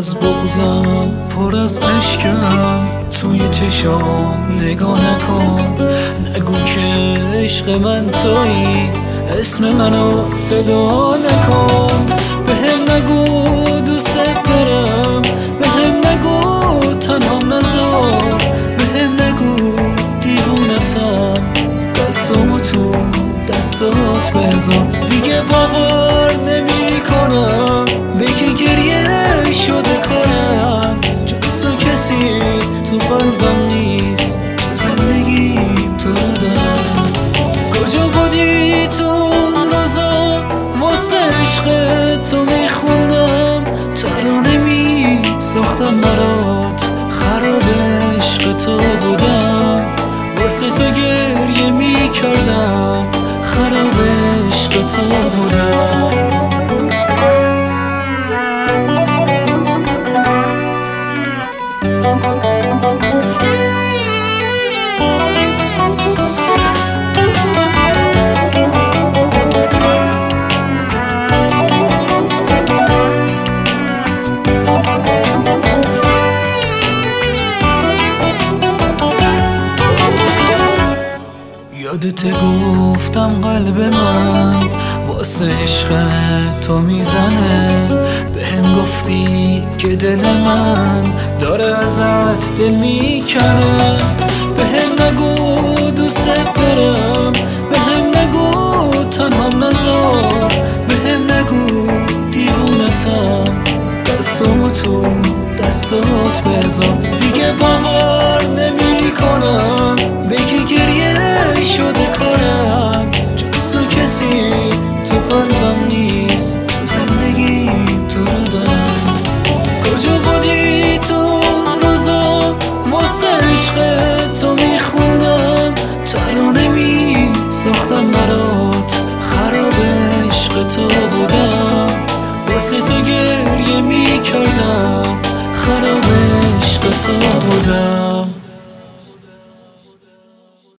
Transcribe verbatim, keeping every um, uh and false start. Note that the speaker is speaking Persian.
از بغضم، پر از اشکم، توی چشام نگاه نکن. نگو که عشق من تویی، اسم منو صدا نکن. بهم نگو دوست دارم، بهم نگو تنهام نذار. بهم نگو دیوونتم، دستامو تو دستات بذار. دیگه باور نمی کنم بگی گریه شده کارم. جز تو کسی تو قلبم نیست، تو زندگیم تو رو دارم. کجا بودی تو اون روزا، واسه عشق تو میخوندم. ترانه می ساختم برات، خراب عشق تو بودم. واسه تو گریه میکردم، خراب عشق تو بودم. یادت گفتم قلب من واسه عشق تو میزنه. بهم گفتی که دل من داره ازت دل میکنه. بهم نگو دوست دارم، بهم نگو تنهام نذار. بهم نگو دیوونتم، دستامو تو دستات بذار. دیگه باور نمی کنم بگی گریه شده کارم. جز تو کسی تو قلبم نیست، تو زندگیم تو رو دارم. کجا بودی تو اون روزا، واسه عشق تو میخوندم. ترانه می ساختم برات،